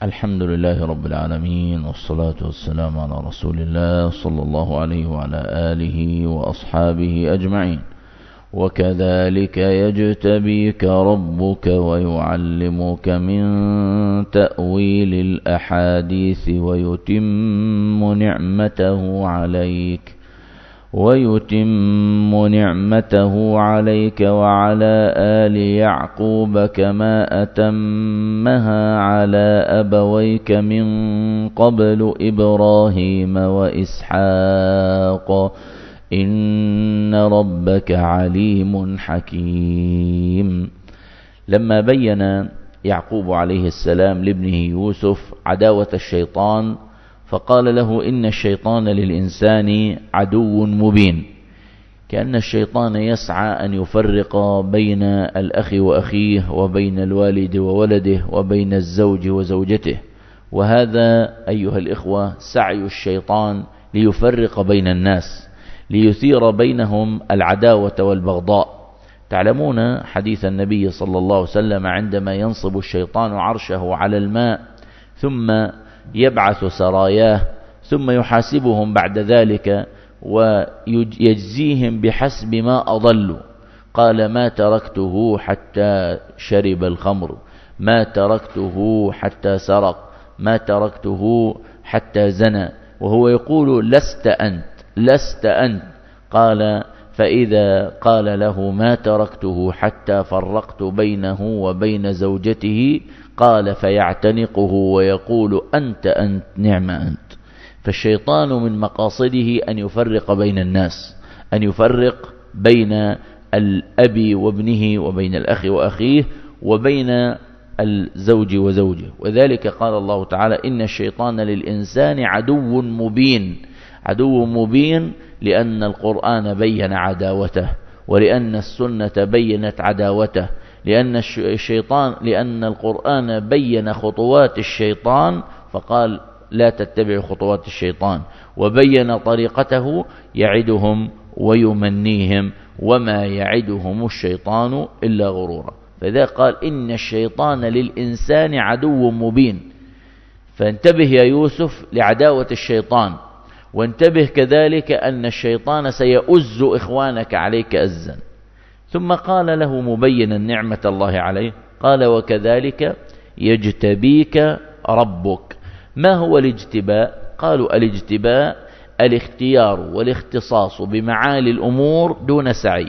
الحمد لله رب العالمين، والصلاة والسلام على رسول الله صلى الله عليه وعلى آله وأصحابه أجمعين. وكذلك يجتبيك ربك ويعلمك من تأويل الأحاديث ويتم نعمته عليك وعلى آل يعقوب كما أتمها على أبويك من قبل إبراهيم وإسحاق إن ربك عليم حكيم. لما بين يعقوب عليه السلام لابنه يوسف عداوة الشيطان فقال له إن الشيطان للإنسان عدو مبين، كأن الشيطان يسعى أن يفرق بين الأخ وأخيه وبين الوالد وولده وبين الزوج وزوجته، وهذا أيها الإخوة سعي الشيطان ليفرق بين الناس، ليثير بينهم العداوة والبغضاء. تعلمون حديث النبي صلى الله عليه وسلم عندما ينصب الشيطان عرشه على الماء ثم يبعث سراياه ثم يحاسبهم بعد ذلك ويجزيهم بحسب ما أضلوا. قال ما تركته حتى شرب الخمر، ما تركته حتى سرق، ما تركته حتى زنى، وهو يقول لست أنت. قال فإذا قال له ما تركته حتى فرقت بينه وبين زوجته قال فيعتنقه ويقول أنت نعم أنت. فالشيطان من مقاصده أن يفرق بين الناس، أن يفرق بين الأب وابنه وبين الأخ وأخيه وبين الزوج وزوجه. وذلك قال الله تعالى إن الشيطان للإنسان عدو مبين لأن القرآن بين عداوته، ولأن السنة بينت عداوته، لأن القرآن بين خطوات الشيطان فقال لا تتبع خطوات الشيطان، وبين طريقته يعدهم ويمنيهم وما يعدهم الشيطان إلا غرورا. فذا قال إن الشيطان للإنسان عدو مبين. فانتبه يا يوسف لعداوة الشيطان، وانتبه كذلك أن الشيطان سيؤز إخوانك عليك أزا. ثم قال له مبينا نعمة الله عليه، قال وكذلك يجتبيك ربك. ما هو الاجتباء؟ قالوا الاجتباء الاختيار والاختصاص بمعالي الأمور دون سعي.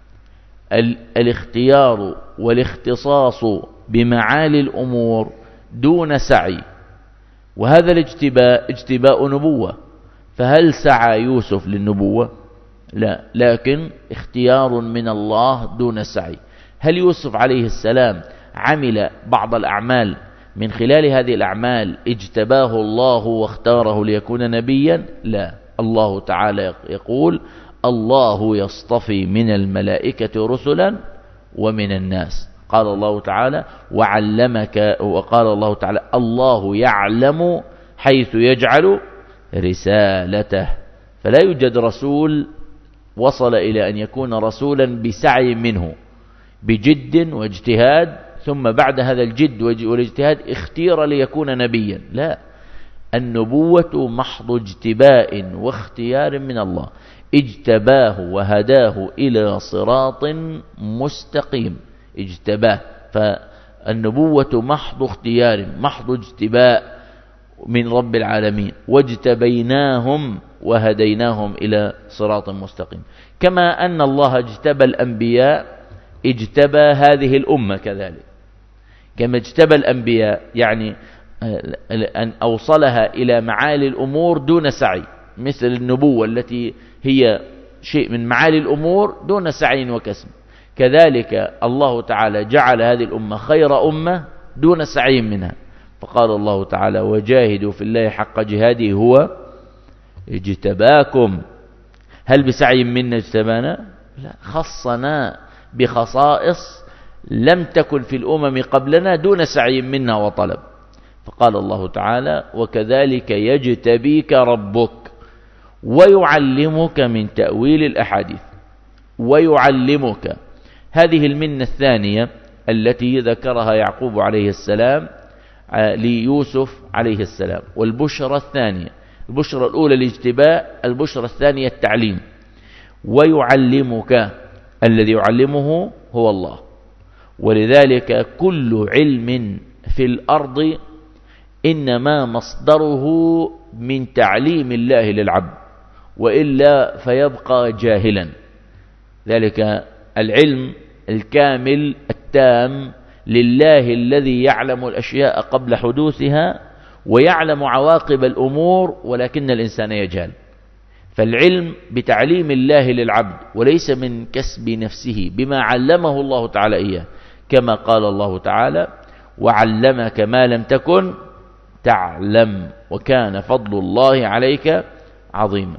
الاختيار والاختصاص بمعالي الأمور دون سعي، وهذا الاجتباء اجتباء نبوة. فهل سعى يوسف للنبوة؟ لا، لكن اختيار من الله دون سعي. هل يوسف عليه السلام عمل بعض الأعمال من خلال هذه الأعمال اجتباه الله واختاره ليكون نبيا؟ لا، الله تعالى يقول الله يصطفي من الملائكة رسلا ومن الناس. قال الله تعالى وعلمك، وقال الله تعالى الله يعلم حيث يجعل رسالته. فلا يوجد رسول وصل إلى أن يكون رسولا بسعي منه، بجد واجتهاد، ثم بعد هذا الجد والاجتهاد اختير ليكون نبيا. لا، النبوة محض اجتباء واختيار من الله، اجتباه وهداه إلى صراط مستقيم، اجتباه. فالنبوة محض اختيار، محض اجتباء من رب العالمين، واجتبيناهم وهديناهم إلى صراط مستقيم. كما أن الله اجتبى الأنبياء اجتبى هذه الأمة كذلك. كما اجتبى الأنبياء يعني أن أوصلها إلى معالي الأمور دون سعي، مثل النبوة التي هي شيء من معالي الأمور دون سعي وكسب. كذلك الله تعالى جعل هذه الأمة خير أمة دون سعي منها. فقال الله تعالى وجاهدوا في الله حق جهاده هو اجتباكم. هل بسعي منا اجتبانا؟ لا، خصنا بخصائص لم تكن في الأمم قبلنا دون سعي منا وطلب. فقال الله تعالى وكذلك يجتبيك ربك ويعلمك من تأويل الأحاديث. ويعلمك، هذه المنة الثانية التي ذكرها يعقوب عليه السلام ليوسف عليه السلام. والبشرى الثانية، البشرى الأولى الاجتباء، البشرى الثانية التعليم. ويعلمك، الذي يعلمه هو الله. ولذلك كل علم في الأرض إنما مصدره من تعليم الله للعبد، وإلا فيبقى جاهلا. ذلك العلم الكامل التام لله الذي يعلم الأشياء قبل حدوثها ويعلم عواقب الأمور، ولكن الإنسان يجهل. فالعلم بتعليم الله للعبد وليس من كسب نفسه، بما علمه الله تعالى إياه، كما قال الله تعالى: وعلمك ما لم تكن تعلم وكان فضل الله عليك عظيما.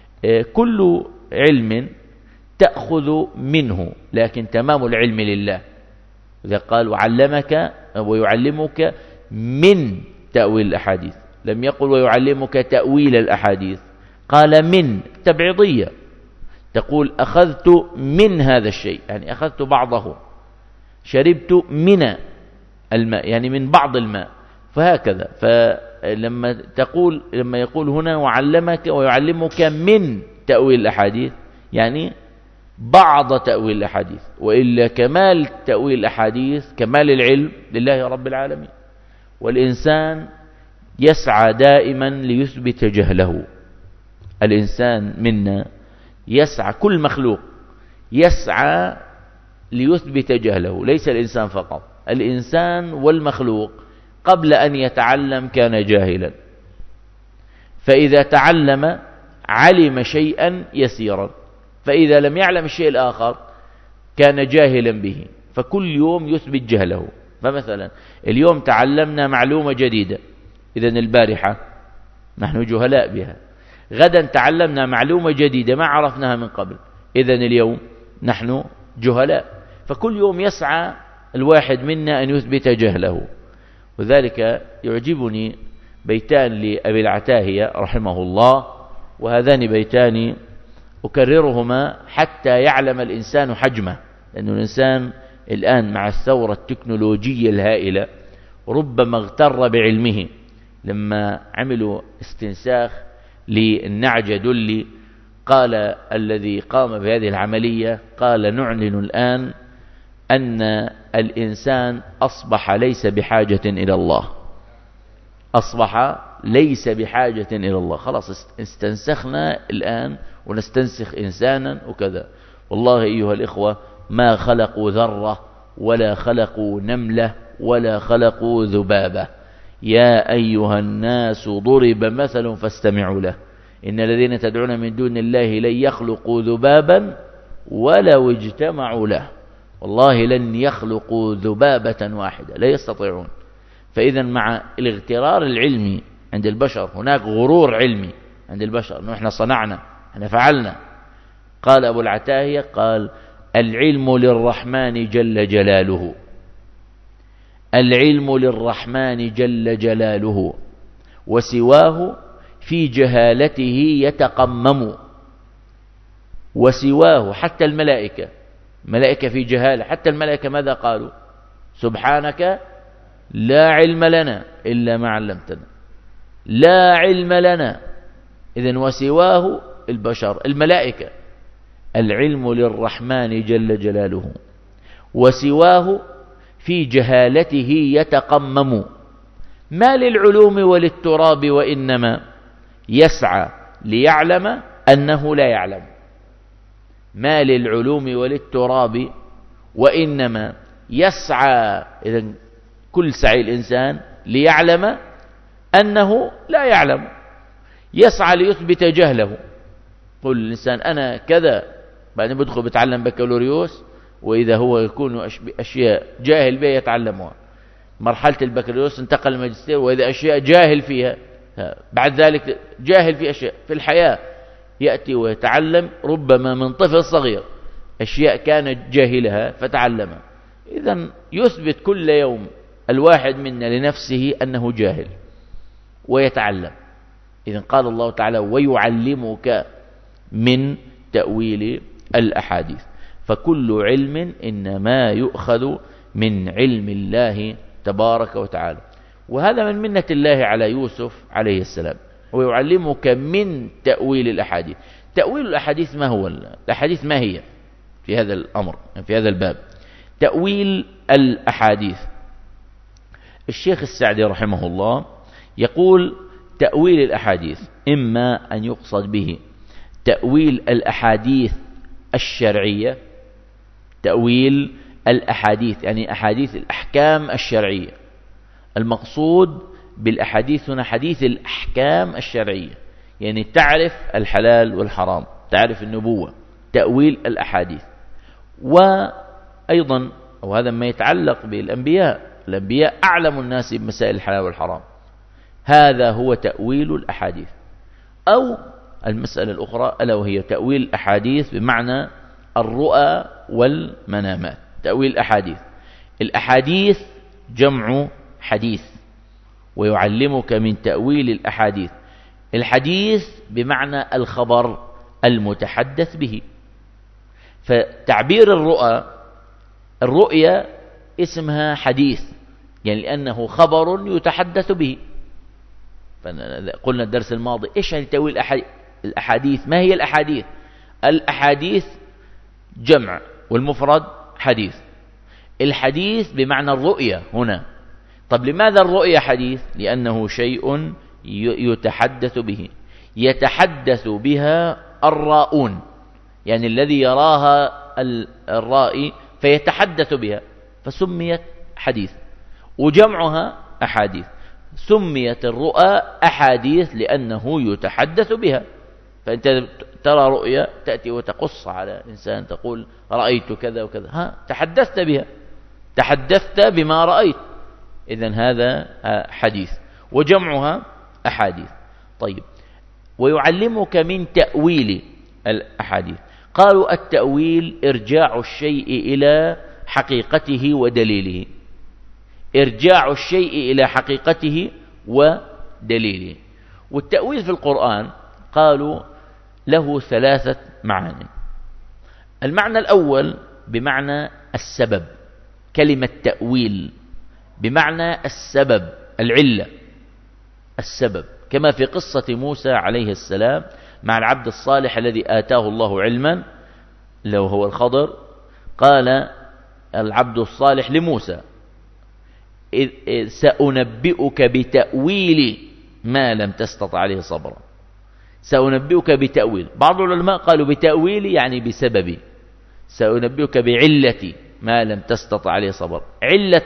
كل علم تأخذ منه، لكن تمام العلم لله. إذا قال وعلمك ويعلمك من تأويل الأحاديث، لم يقل ويعلمك تأويل الأحاديث، قال من تبعيضية، تقول أخذت من هذا الشيء، يعني أخذت بعضه، شربت من الماء يعني من بعض الماء، فهكذا. فلما تقول، لما يقول هنا وعلمك ويعلمك من تأويل الأحاديث، يعني بعض تأويل الأحاديث، وإلا كمال تأويل الأحاديث، كمال العلم لله رب العالمين. والإنسان يسعى دائما ليثبت جهله. الإنسان منا يسعى، كل مخلوق يسعى ليثبت جهله، ليس الإنسان فقط، الإنسان والمخلوق قبل أن يتعلم كان جاهلا، فإذا تعلم علم شيئا يسيرا، فإذا لم يعلم الشيء الآخر كان جاهلا به، فكل يوم يثبت جهله. فمثلا اليوم تعلمنا معلومة جديدة، إذن البارحة نحن جهلاء بها، غدا تعلمنا معلومة جديدة ما عرفناها من قبل، إذن اليوم نحن جهلاء. فكل يوم يسعى الواحد منا أن يثبت جهله. وذلك يعجبني بيتان لأبي العتاهية رحمه الله، وهذان بيتان أكررهما حتى يعلم الإنسان حجمه، لأن الإنسان الآن مع الثورة التكنولوجية الهائلة ربما اغتر بعلمه. لما عملوا استنساخ للنعجة دلي، قال الذي قام بهذه العملية، قال نعلن الآن أن الإنسان أصبح ليس بحاجة إلى الله، أصبح ليس بحاجة إلى الله، خلاص استنسخنا الآن ونستنسخ إنسانا وكذا. والله أيها الإخوة ما خلقوا ذرة ولا خلقوا نملة ولا خلقوا ذبابة. يا أيها الناس ضرب مثل فاستمعوا له، إن الذين تدعون من دون الله لن يخلقوا ذبابا ولو اجتمعوا له، والله لن يخلقوا ذبابة واحدة، لا يستطيعون. فإذا مع الاغترار العلمي عند البشر هناك غرور علمي عند البشر، أنه إحنا صنعنا، إحنا فعلنا. قال أبو العتاهية، قال العلم للرحمن جل جلاله، العلم للرحمن جل جلاله، وسواه في جهالته يتقمم. وسواه حتى الملائكة، ملائكة في جهالة، حتى الملائكة ماذا قالوا؟ سبحانك لا علم لنا إلا ما علمتنا، لا علم لنا. إذن وسواه البشر، الملائكة. العلم للرحمن جل جلاله، وسواه في جهالته يتقمم. ما للعلوم وللتراب وإنما يسعى ليعلم أنه لا يعلم. ما للعلوم وللتراب وإنما يسعى، إذن كل سعي الإنسان ليعلم أنه لا يعلم، يسعى ليثبت جهله. قل الإنسان أنا كذا، بعدين بدخل بتعلم بكالوريوس، وإذا هو يكون أشياء جاهل بها يتعلمها. مرحلة البكالوريوس انتقل الماجستير، وإذا أشياء جاهل فيها، بعد ذلك جاهل في أشياء في الحياة، يأتي ويتعلم ربما من طفل صغير أشياء كانت جاهلها فتعلمها. إذن يثبت كل يوم الواحد منا لنفسه أنه جاهل ويتعلم. إذن قال الله تعالى ويعلمك من تأويل الأحاديث. فكل علم إنما يؤخذ من علم الله تبارك وتعالى. وهذا من منة الله على يوسف عليه السلام. ويعلمك من تأويل الأحاديث. تأويل الأحاديث ما هو؟ الأحاديث ما هي في هذا الأمر، في هذا الباب؟ تأويل الأحاديث. الشيخ السعدي رحمه الله يقول: تأويل الأحاديث إما أن يقصد به تأويل الأحاديث الشرعية، تأويل الأحاديث يعني أحاديث الأحكام الشرعية. المقصود بالأحاديث هنا حديث الأحكام الشرعية، يعني تعرف الحلال والحرام، تعرف النبوة، تأويل الأحاديث. وأيضا وهذا ما يتعلق بالأنبياء، الأنبياء أعلم الناس بمسائل الحلال والحرام، هذا هو تأويل الأحاديث. أو المسألة الأخرى ألا وهي تأويل الأحاديث بمعنى الرؤى والمنامات. تأويل الأحاديث، الأحاديث جمع حديث، ويعلمك من تأويل الأحاديث. الحديث بمعنى الخبر المتحدث به. فتعبير الرؤيا اسمها حديث، يعني لأنه خبر يتحدث به. قلنا الدرس الماضي إيش يعني تأويل الأحاديث؟ ما هي الأحاديث؟ الأحاديث جمع والمفرد حديث. الحديث بمعنى الرؤيا هنا. طب لماذا الرؤيا حديث؟ لأنه شيء يتحدث به، يتحدث بها الراؤون، يعني الذي يراها الرائي فيتحدث بها، فسميت حديث. وجمعها أحاديث. سميت الرؤى أحاديث لأنه يتحدث بها. فأنت ترى رؤيا تأتي وتقص على إنسان، تقول رأيت كذا وكذا، تحدثت بها، تحدثت بما رأيت، إذن هذا حديث. وجمعها أحاديث. طيب، ويعلمك من تأويل الأحاديث. قالوا: التأويل إرجاع الشيء إلى حقيقته ودليله. إرجاع الشيء إلى حقيقته ودليله. والتأويل في القرآن قالوا له 3 معاني. المعنى الأول بمعنى السبب، كلمة تأويل بمعنى السبب، العلة، السبب، كما في قصة موسى عليه السلام مع العبد الصالح الذي آتاه الله علما، لو هو الخضر. قال العبد الصالح لموسى: سأنبئك بتأويل ما لم تستطع عليه صبرا. سأنبئك بتأويل. بعض العلماء قالوا بتأويل يعني بسبب، سأنبئك بعلة ما لم تستطع عليه صبرا. علة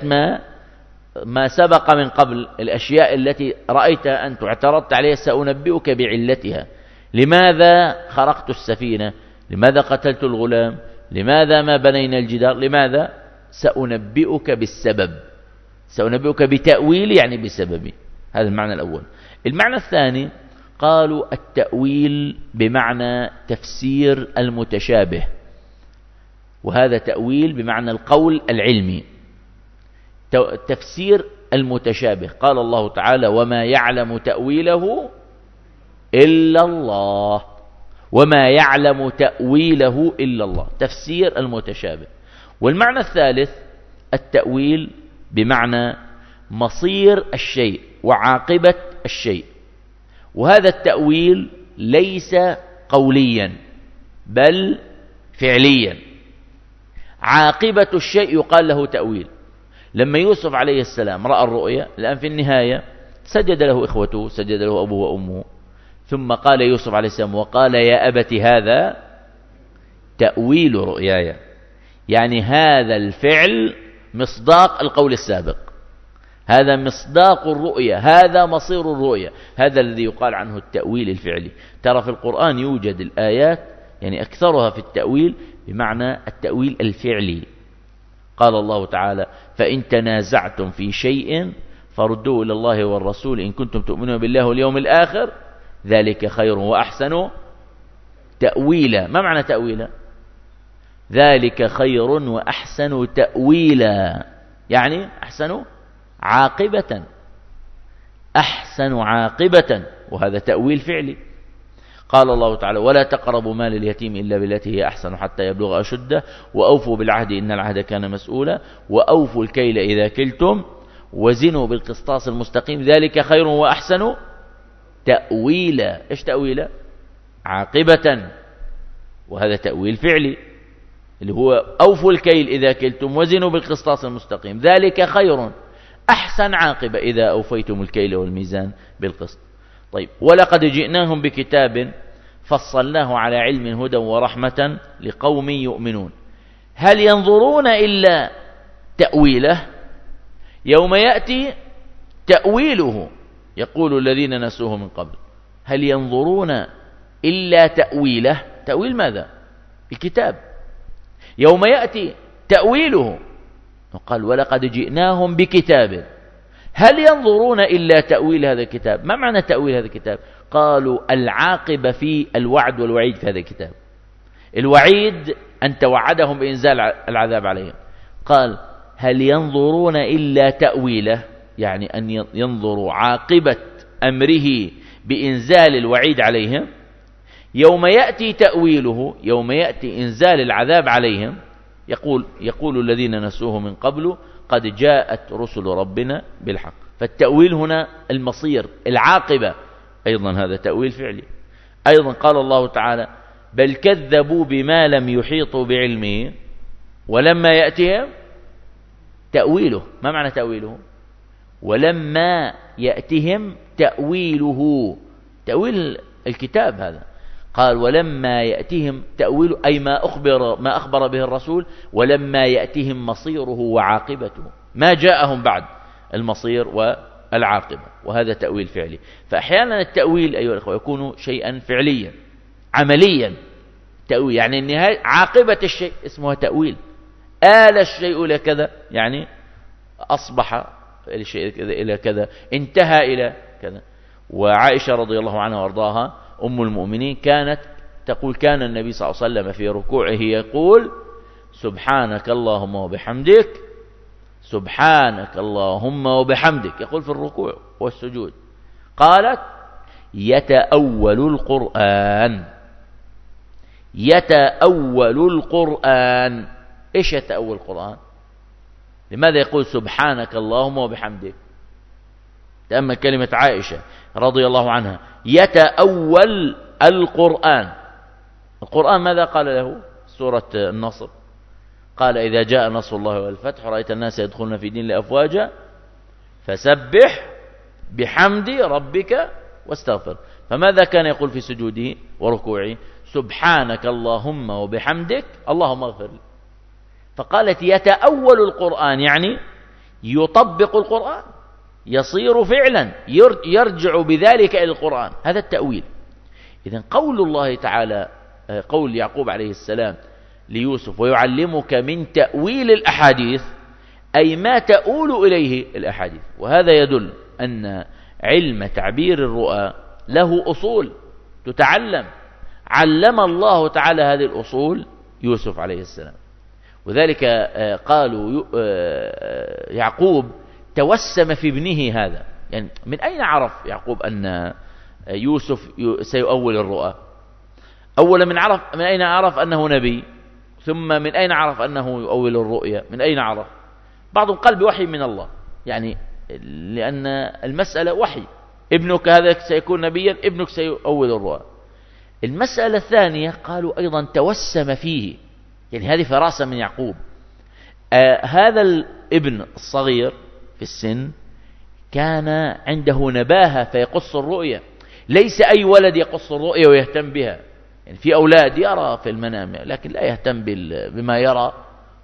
ما سبق من قبل، الأشياء التي رأيتها أنت واعترضت عليها، سأنبئك بعلتها. لماذا خرقت السفينة؟ لماذا قتلت الغلام؟ لماذا ما بنينا الجدار؟ لماذا؟ سأنبئك بالسبب. سأنبئك بتأويل يعني بسبب. هذا المعنى الأول. المعنى الثاني قالوا التأويل بمعنى تفسير المتشابه، وهذا تأويل بمعنى القول العلمي، تفسير المتشابه. قال الله تعالى: وما يعلم تأويله إلا الله. وما يعلم تأويله إلا الله، تفسير المتشابه. والمعنى الثالث التأويل بمعنى مصير الشيء وعاقبة الشيء. وهذا التأويل ليس قوليا بل فعليا. عاقبة الشيء يقال له تأويل. لما يوسف عليه السلام رأى الرؤيا، الآن في النهاية سجد له إخوته، سجد له أبوه وأمه، ثم قال يوسف عليه السلام: وقال يا أبت هذا تأويل رؤياي. يعني هذا الفعل مصداق القول السابق، هذا مصداق الرؤيا، هذا مصير الرؤيا، هذا الذي يقال عنه التأويل الفعلي. ترى في القرآن يوجد الآيات يعني أكثرها في التأويل بمعنى التأويل الفعلي. قال الله تعالى: فإن تنازعتم في شيء فردوه إلى الله والرسول إن كنتم تؤمنون بالله واليوم الآخر ذلك خير وأحسن تأويلا. ما معنى تأويلا؟ ذلك خير وأحسن تأويلا، يعني أحسن عاقبة، أحسن عاقبة، وهذا تأويل فعلي. قال الله تعالى: ولا تقربوا مال اليتيم إلا بالتي هي أحسن حتى يبلغ أشده وأوفوا بالعهد إن العهد كان مسؤولا وأوفوا الكيل إذا كلتم وزنوا بالقسطاس المستقيم ذلك خير وأحسن تأويلا. إيش تأويلا؟ عاقبة، وهذا تأويل فعلي اللي هو أوفوا الكيل إذا كلتم وزنوا بالقسطاس المستقيم ذلك خير أحسن عاقبة إذا أوفيتم الكيل والميزان بالقسط. طيب، ولقد جئناهم بكتاب فصلناه على علم هدى ورحمة لقوم يؤمنون هل ينظرون إلا تأويله يوم يأتي تأويله يقول الذين نسوه من قبل. هل ينظرون إلا تأويله؟ تأويل ماذا؟ الكتاب. يوم يأتي تأويله قال ولقد جئناهم بكتاب هل ينظرون إلا تأويل هذا الكتاب. ما معنى تأويل هذا الكتاب؟ قالوا العاقبة في الوعد والوعيد في هذا الكتاب. الوعيد أن توعدهم بإنزال العذاب عليهم. قال هل ينظرون إلا تأويله، يعني أن ينظروا عاقبة أمره بإنزال الوعيد عليهم. يوم يأتي تأويله، يوم يأتي إنزال العذاب عليهم، يقول الذين نسوه من قبل قد جاءت رسل ربنا بالحق. فالتأويل هنا المصير، العاقبة، أيضا هذا تأويل فعلي. أيضا قال الله تعالى بل كذبوا بما لم يحيطوا بعلمه ولما يأتهم تأويله. ما معنى تأويله؟ ولما يأتهم تأويله، تأويل الكتاب هذا. قال ولما يأتهم تأويله أي ما أخبر به الرسول، ولما يأتهم مصيره وعاقبته، ما جاءهم بعد المصير والعاقبة، وهذا تأويل فعلي. فأحيانا التأويل أيها الأخوة يكون شيئا فعليا عمليا. تأويل يعني النهاية عاقبة الشيء اسمها تأويل. آل الشيء إلى كذا يعني أصبح الشيء إلى كذا، انتهى إلى كذا. وعائشة رضي الله عنها وارضاها أم المؤمنين كانت تقول كان النبي صلى الله عليه وسلم في ركوعه يقول سبحانك اللهم وبحمدك، سبحانك اللهم وبحمدك، يقول في الركوع والسجود. قالت يتأول القرآن، يتأول القرآن. إيش يتأول القرآن؟ لماذا يقول سبحانك اللهم وبحمدك؟ تأمل كلمة عائشة رضي الله عنها، يتأول القرآن. القرآن ماذا قال له؟ سورة النصر قال إذا جاء نصر الله والفتح رأيت الناس يدخلون في دين الله أفواجا فسبح بحمد ربك واستغفر. فماذا كان يقول في سجوده وركوعه؟ سبحانك اللهم وبحمدك اللهم اغفر لي. فقالت يتأول القرآن يعني يطبق القرآن، يصير فعلا، يرجع بذلك إلى القرآن. هذا التأويل. إذن قول الله تعالى، قول يعقوب عليه السلام ليوسف ويعلمك من تأويل الأحاديث، أي ما تؤول إليه الأحاديث. وهذا يدل أن علم تعبير الرؤى له أصول تتعلم. علم الله تعالى هذه الأصول يوسف عليه السلام. وذلك قالوا يعقوب توسم في ابنه هذا. يعني من أين عرف يعقوب أن يوسف سيؤول الرؤى؟ أولا من أين عرف أنه نبي؟ ثم من أين عرف أنه يؤول الرؤيا؟ من أين عرف؟ بعضهم قال بوحي من الله، يعني لأن المسألة وحي، ابنك هذا سيكون نبيا، ابنك سيؤول الرؤى. المسألة الثانية قالوا أيضا توسم فيه، يعني هذه فراسة من يعقوب. هذا الابن الصغير في السن كان عنده نباهة فيقص الرؤيا. ليس أي ولد يقص الرؤيا ويهتم بها، يعني في أولاد يرى في المنام لكن لا يهتم بما يرى،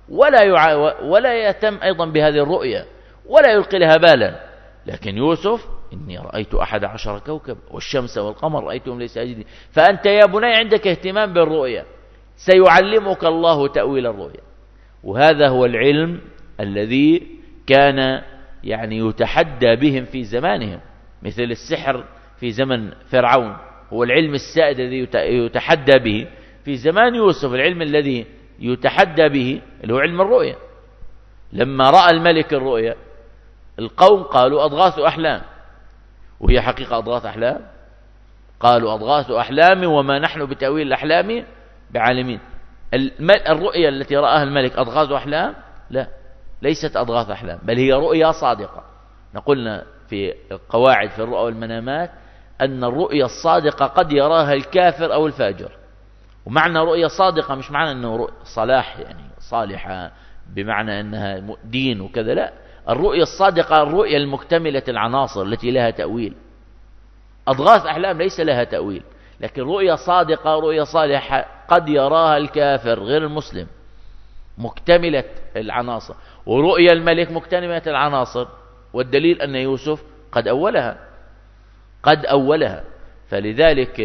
ولا يهتم أيضا بهذه الرؤيا ولا يلقي لها بالا. لكن يوسف إني رأيت 11 كوكب والشمس والقمر رأيتهم ليس ساجدين. فأنت يا بني عندك اهتمام بالرؤيا، سيعلمك الله تأويل الرؤيا. وهذا هو العلم الذي كان يعني يتحدى بهم في زمانهم، مثل السحر في زمن فرعون، هو العلم السائد الذي يتحدى به. في زمان يوسف العلم الذي يتحدى به اللي هو علم الرؤيا. لما رأى الملك الرؤيا القوم قالوا أضغاث أحلام، وهي حقيقة أضغاث أحلام. قالوا أضغاث أحلام وما نحن بتأويل الأحلام بعالمين. الرؤيا التي رآها الملك أضغاث أحلام؟ لا، ليست أضغاث أحلام، بل هي رؤيا صادقة. نقولنا في القواعد في الرؤى والمنامات أن الرؤيا الصادقة قد يراها الكافر أو الفاجر. ومعنى رؤيا صادقة مش معنى أنه رؤيا صلاح يعني صالحة بمعنى أنها دين وكذا، لا. الرؤيا الصادقة الرؤيا المكتملة العناصر التي لها تأويل. أضغاث أحلام ليس لها تأويل، لكن رؤيا صادقة رؤيا صالحة قد يراها الكافر غير المسلم مكتملة العناصر. ورؤيا الملك مكتملة العناصر، والدليل أن يوسف قد أولها. فلذلك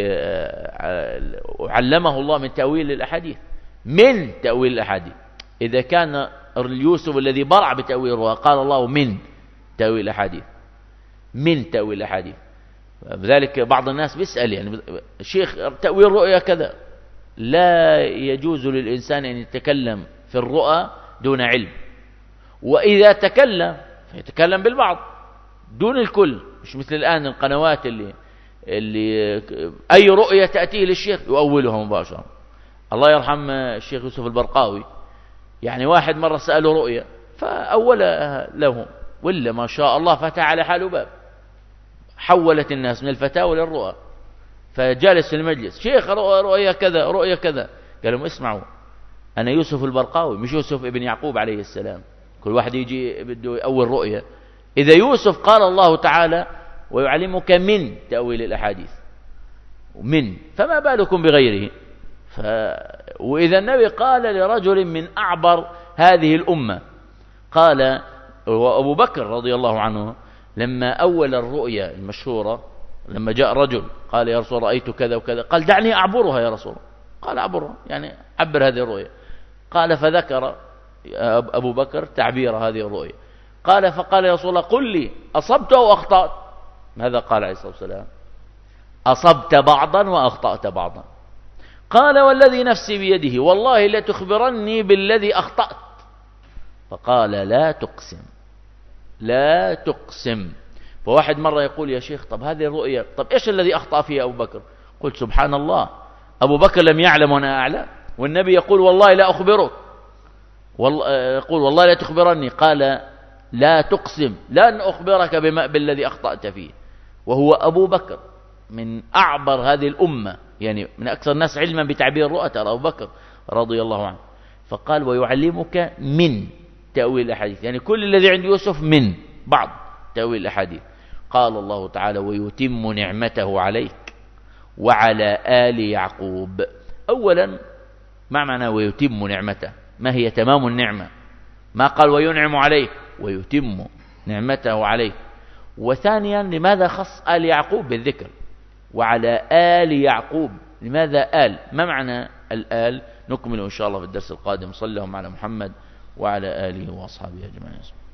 علمه الله من تأويل الأحاديث، من تأويل الأحاديث. إذا كان يوسف الذي برع بتأويل الرؤى قال الله من تأويل الأحاديث، من تأويل الأحاديث. لذلك بعض الناس بيسأل يعني شيخ تأويل رؤيا كذا. لا يجوز للإنسان أن يتكلم في الرؤى دون علم، وإذا تكلم فيتكلم بالبعض دون الكل. مش مثل الآن القنوات اللي أي رؤية تأتيه للشيخ يؤولها مباشرة. الله يرحم الشيخ يوسف البرقاوي، يعني واحد مرة سأله رؤية فأولها له، ولا ما شاء الله فتح على حاله باب، حولت الناس من الفتاوى للرؤى. فجالس في المجلس شيخ رؤية كذا رؤية كذا، قال لهم اسمعوا أنا يوسف البرقاوي مش يوسف ابن يعقوب عليه السلام. كل واحد يجي بده أول رؤية. إذا يوسف قال الله تعالى ويعلمك من تأويل الأحاديث من، فما بالكم بغيره. وإذا النبي قال لرجل من أعبر هذه الأمة، قال وأبو بكر رضي الله عنه لما أول الرؤيا المشهورة، لما جاء رجل قال يا رسول رأيت كذا وكذا، قال دعني أعبرها يا رسول. قال أعبرها يعني عبر هذه الرؤيا. قال فذكر أبو بكر تعبير هذه الرؤيا. فقال يا رسول الله قل لي أصبت أو أخطأت؟ ماذا قال عليه الصلاة والسلام؟ أصبت بعضا وأخطأت بعضا. قال والذي نفسي بيده والله لا تخبرني بالذي أخطأت. فقال لا تقسم لا تقسم. فواحد مرة يقول يا شيخ طب هذه الرؤيا، طب إيش الذي أخطأ فيها أبو بكر؟ قلت سبحان الله، أبو بكر لم يعلم وأنا أعلم، والنبي يقول والله لا أخبرك، يقول والله لا تخبرني. قال لا تقسم لن أخبرك بالذي أخطأت فيه. وهو أبو بكر من أعبر هذه الأمة، يعني من أكثر الناس علما بتعبير الرؤى ترى أبو بكر رضي الله عنه. فقال ويعلمك من تأويل الأحاديث، يعني كل الذي عند يوسف من بعض تأويل الأحاديث. قال الله تعالى ويتم نعمته عليك وعلى آل يعقوب. أولا ما معنى ويتم نعمته؟ ما هي تمام النعمة؟ ما قال وينعم عليك، ويتم نعمته عليك. وثانيا لماذا خص آل يعقوب بالذكر؟ وعلى آل يعقوب، لماذا آل؟ ما معنى الآل؟ نكمل إن شاء الله في الدرس القادم. صلى الله على محمد وعلى آله وأصحابه أجمعين.